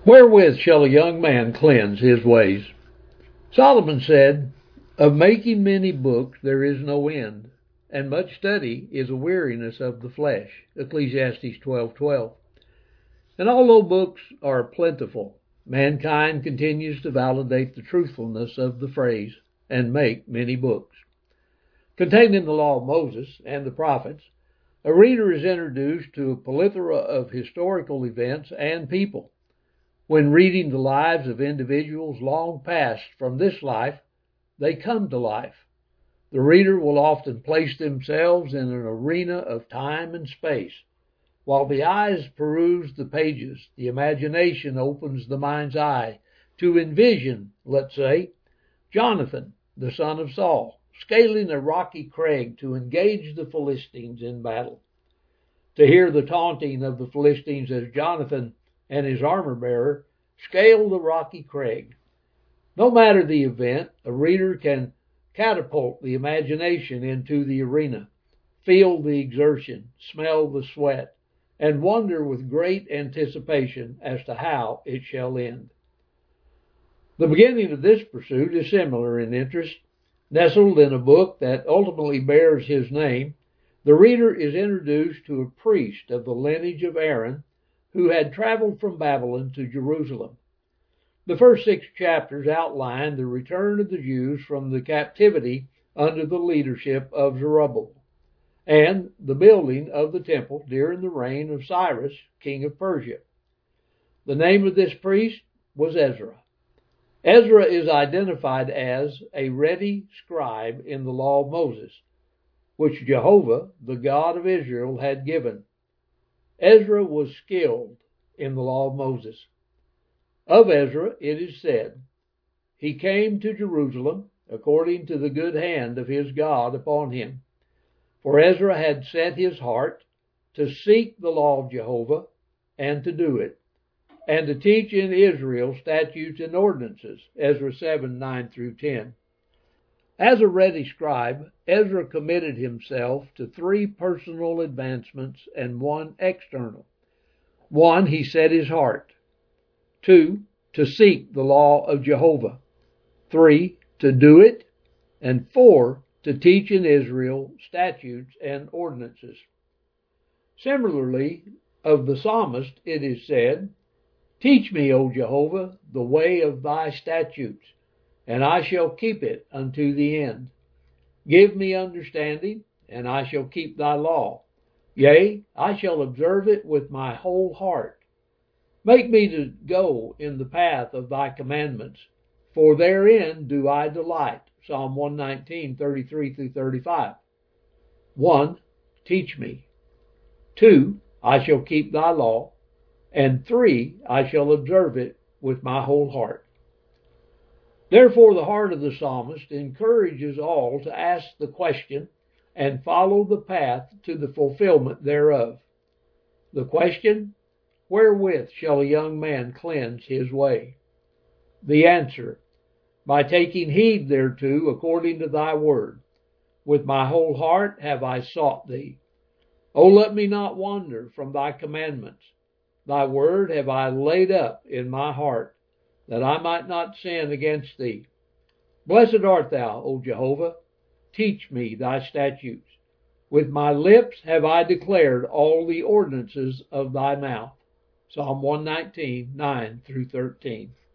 Wherewith shall a young man cleanse his ways? Solomon said, "Of making many books there is no end, and much study is a weariness of the flesh." Ecclesiastes 12:12. And although books are plentiful, mankind continues to validate the truthfulness of the phrase, and make many books. Containing the law of Moses and the prophets, a reader is introduced to a plethora of historical events and people. When reading the lives of individuals long past from this life, they come to life. The reader will often place themselves in an arena of time and space. While the eyes peruse the pages, the imagination opens the mind's eye to envision, let's say, Jonathan, the son of Saul, scaling a rocky crag to engage the Philistines in battle. To hear the taunting of the Philistines as Jonathan and his armor-bearer scale the rocky crag. No matter the event, a reader can catapult the imagination into the arena, feel the exertion, smell the sweat, and wonder with great anticipation as to how it shall end. The beginning of this pursuit is similar in interest. Nestled in a book that ultimately bears his name, the reader is introduced to a priest of the lineage of Aaron who had traveled from Babylon to Jerusalem. The first 6 chapters outline the return of the Jews from the captivity under the leadership of Zerubbabel, and the building of the temple during the reign of Cyrus, king of Persia. The name of this priest was Ezra. Ezra is identified as a ready scribe in the law of Moses, which Jehovah, the God of Israel, had given. Ezra was skilled in the law of Moses. Of Ezra it is said, "He came to Jerusalem according to the good hand of his God upon him. For Ezra had set his heart to seek the law of Jehovah and to do it, and to teach in Israel statutes and ordinances." Ezra 7:9 through 10. As a ready scribe, Ezra committed himself to 3 personal advancements and 1 external. 1, he set his heart. 2, to seek the law of Jehovah. 3, to do it. And 4, to teach in Israel statutes and ordinances. Similarly, of the psalmist it is said, "Teach me, O Jehovah, the way of thy statutes, and I shall keep it unto the end. Give me understanding, and I shall keep thy law. Yea, I shall observe it with my whole heart. Make me to go in the path of thy commandments, for therein do I delight." Psalm 119:33 through 35. 1, teach me. 2, I shall keep thy law. And 3, I shall observe it with my whole heart. Therefore, the heart of the psalmist encourages all to ask the question and follow the path to the fulfillment thereof. The question, wherewith shall a young man cleanse his way? The answer, by taking heed thereto according to thy word. With my whole heart have I sought thee. O let me not wander from thy commandments. Thy word have I laid up in my heart, that I might not sin against thee. Blessed art thou, O Jehovah. Teach me thy statutes. With my lips have I declared all the ordinances of thy mouth. Psalm 119:9 through 13.